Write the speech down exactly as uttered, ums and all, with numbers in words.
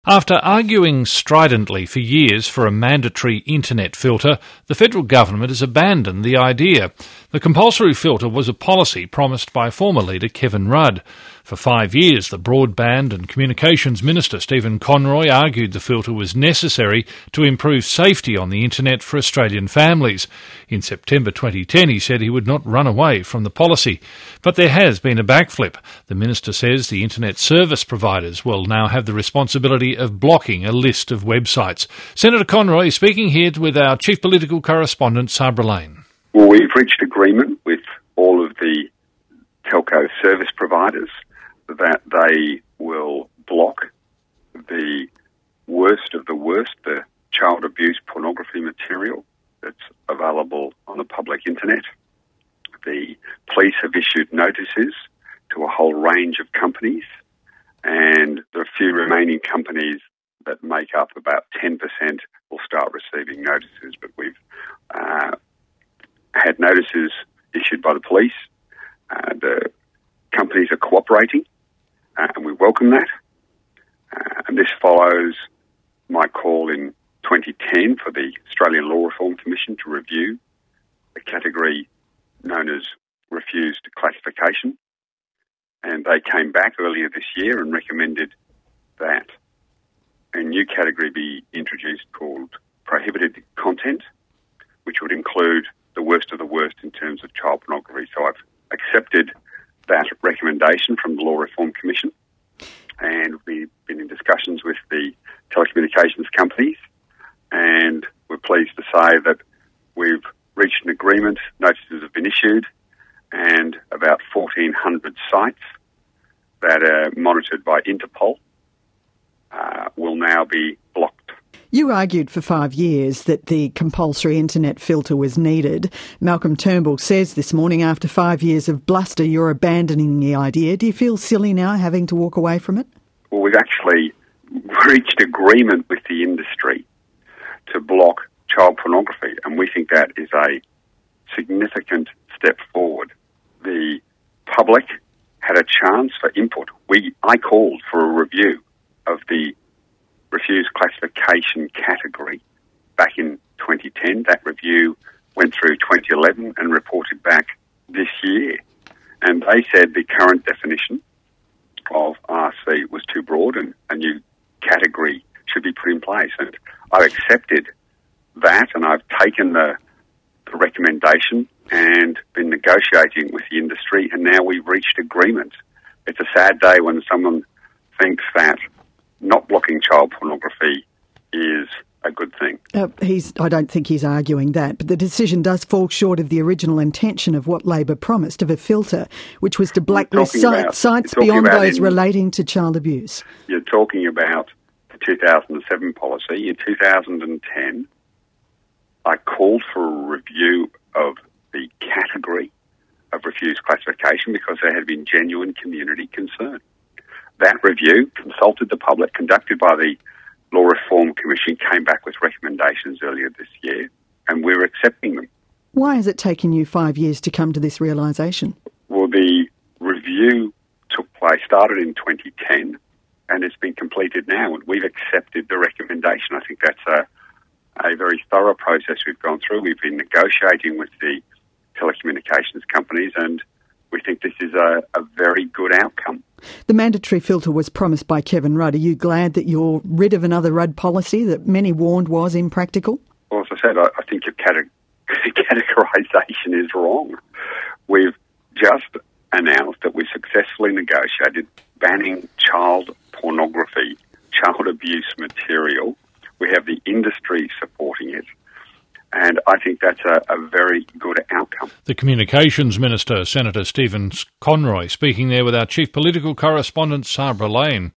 After arguing stridently for years for a mandatory internet filter, the federal government has abandoned the idea. The compulsory filter was a policy promised by former leader Kevin Rudd. For five years, the Broadband and Communications Minister Stephen Conroy argued the filter was necessary to improve safety on the internet for Australian families. In September twenty ten, he said he would not run away from the policy. But there has been a backflip. The minister says the internet service providers will now have the responsibility of blocking a list of websites. Senator Conroy is speaking here with our chief political correspondent, Sabra Lane. Well, we've reached agreement with all of the telco service providers that they will block the worst of the worst, the child abuse pornography material that's available on the public internet. The police have issued notices to a whole range of companies, and the few remaining companies that make up about ten percent will start receiving notices. But we've uh, had notices issued by the police. Uh, the companies are cooperating, uh, and we welcome that. Uh, and this follows my call in twenty ten for the Australian Law Reform Commission to review the category known as refused classification. And they came back earlier this year and recommended that a new category be introduced called prohibited content, which would include the worst of the worst in terms of child pornography. So I've accepted that recommendation from the Law Reform Commission, and we've been in discussions with the telecommunications companies, and we're pleased to say that we've reached an agreement. Notices have been issued, and about fourteen hundred sites that are monitored by Interpol uh, will now be blocked. You argued for five years that the compulsory internet filter was needed. Malcolm Turnbull says this morning, after five years of bluster, you're abandoning the idea. Do you feel silly now having to walk away from it? Well, we've actually reached agreement with the industry to block child pornography, and we think that is a significant step forward. The public had a chance for input. We, I called for a review of the refused classification category back in twenty ten. That review went through twenty eleven and reported back this year. And they said the current definition of R C was too broad and a new category should be put in place. And I accepted that, and I've taken the, the recommendation and been negotiating with the industry, and now we've reached agreement. It's a sad day when someone thinks that not blocking child pornography is a good thing. Uh, he's, I don't think he's arguing that, but the decision does fall short of the original intention of what Labor promised of a filter, which was to blacklist si- about, sites beyond those in, relating to child abuse. You're talking about the two thousand seven policy. In two thousand ten, I called for a review of the category of refused classification because there had been genuine community concern. That review consulted the public, conducted by the Law Reform Commission, came back with recommendations earlier this year, and we're accepting them. Why has it taken you five years to come to this realisation? Well, the review took place, started in twenty ten, and it's been completed now, and we've accepted the recommendation. I think that's a, a very thorough process we've gone through. We've been negotiating with the telecommunications companies, and we think this is a, a very good outcome. The mandatory filter was promised by Kevin Rudd. Are you glad that you're rid of another Rudd policy that many warned was impractical? Well, as I said, I, I think your cate- categorisation is wrong. We've just announced that we successfully negotiated banning child pornography, child abuse material. We have the industry supporting it. And I think that's a, a very good outcome. The Communications Minister, Senator Stephen Conroy, speaking there with our chief political correspondent, Sabra Lane.